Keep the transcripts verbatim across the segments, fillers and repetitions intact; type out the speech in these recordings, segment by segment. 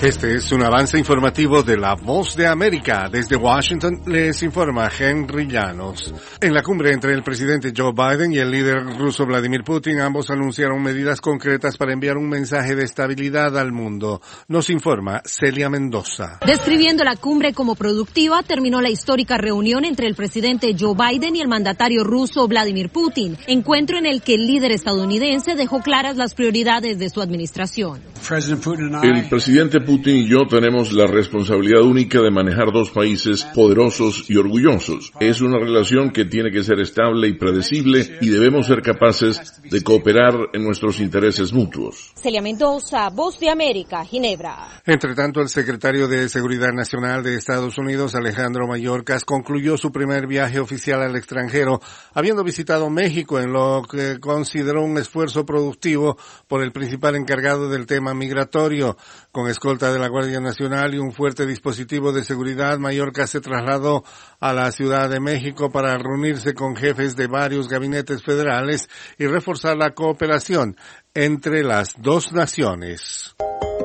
Este es un avance informativo de La Voz de América. Desde Washington les informa Henry Llanos. En la cumbre entre el presidente Joe Biden y el líder ruso Vladimir Putin, ambos anunciaron medidas concretas para enviar un mensaje de estabilidad al mundo. Nos informa Celia Mendoza. Describiendo la cumbre como productiva, terminó la histórica reunión entre el presidente Joe Biden y el mandatario ruso Vladimir Putin, encuentro en el que el líder estadounidense dejó claras las prioridades de su administración. El presidente Putin y yo tenemos la responsabilidad única de manejar dos países poderosos y orgullosos. Es una relación que tiene que ser estable y predecible y debemos ser capaces de cooperar en nuestros intereses mutuos. Celia Mendoza, Voz de América, Ginebra. Entre tanto, el secretario de Seguridad Nacional de Estados Unidos, Alejandro Mayorkas, concluyó su primer viaje oficial al extranjero, habiendo visitado México en lo que consideró un esfuerzo productivo por el principal encargado del tema migratorio. Con escolta de la Guardia Nacional y un fuerte dispositivo de seguridad, Mayorkas se trasladó a la Ciudad de México para reunirse con jefes de varios gabinetes federales y reforzar la cooperación entre las dos naciones.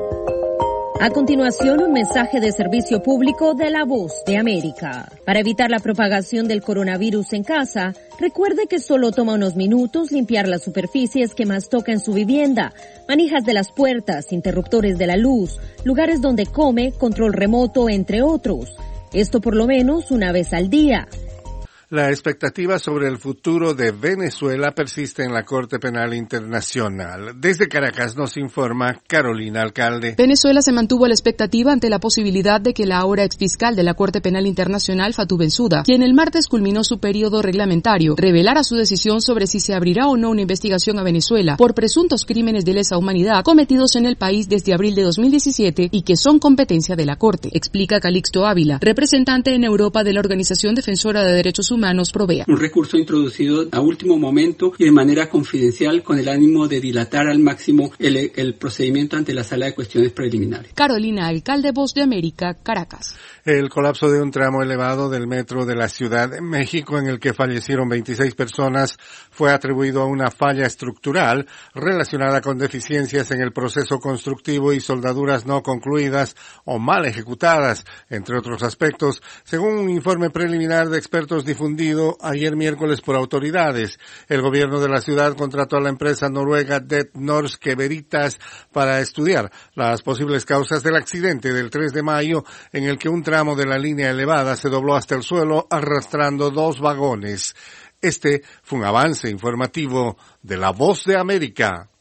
A continuación, un mensaje de servicio público de La Voz de América. Para evitar la propagación del coronavirus en casa, recuerde que solo toma unos minutos limpiar las superficies que más toca en su vivienda, manijas de las puertas, interruptores de la luz, lugares donde come, control remoto, entre otros. Esto por lo menos una vez al día. La expectativa sobre el futuro de Venezuela persiste en la Corte Penal Internacional. Desde Caracas nos informa Carolina Alcalde. Venezuela se mantuvo a la expectativa ante la posibilidad de que la ahora exfiscal de la Corte Penal Internacional, Fatou Bensouda, quien el martes culminó su periodo reglamentario, revelara su decisión sobre si se abrirá o no una investigación a Venezuela por presuntos crímenes de lesa humanidad cometidos en el país desde abril de dos mil diecisiete y que son competencia de la Corte, explica Calixto Ávila, representante en Europa de la Organización Defensora de Derechos Humanos. Humanos Provea. Un recurso introducido a último momento y de manera confidencial con el ánimo de dilatar al máximo el, el procedimiento ante la Sala de Cuestiones Preliminares. Carolina Alcalde, Voz de América, Caracas. El colapso de un tramo elevado del metro de la Ciudad de México, en el que fallecieron veintiséis personas, fue atribuido a una falla estructural relacionada con deficiencias en el proceso constructivo y soldaduras no concluidas o mal ejecutadas, entre otros aspectos, según un informe preliminar de expertos difundido ayer miércoles por autoridades. El gobierno de la ciudad contrató a la empresa noruega Det Norske Veritas para estudiar las posibles causas del accidente del tres de mayo, en el que un tramo de la línea elevada se dobló hasta el suelo arrastrando dos vagones. Este fue un avance informativo de La Voz de América.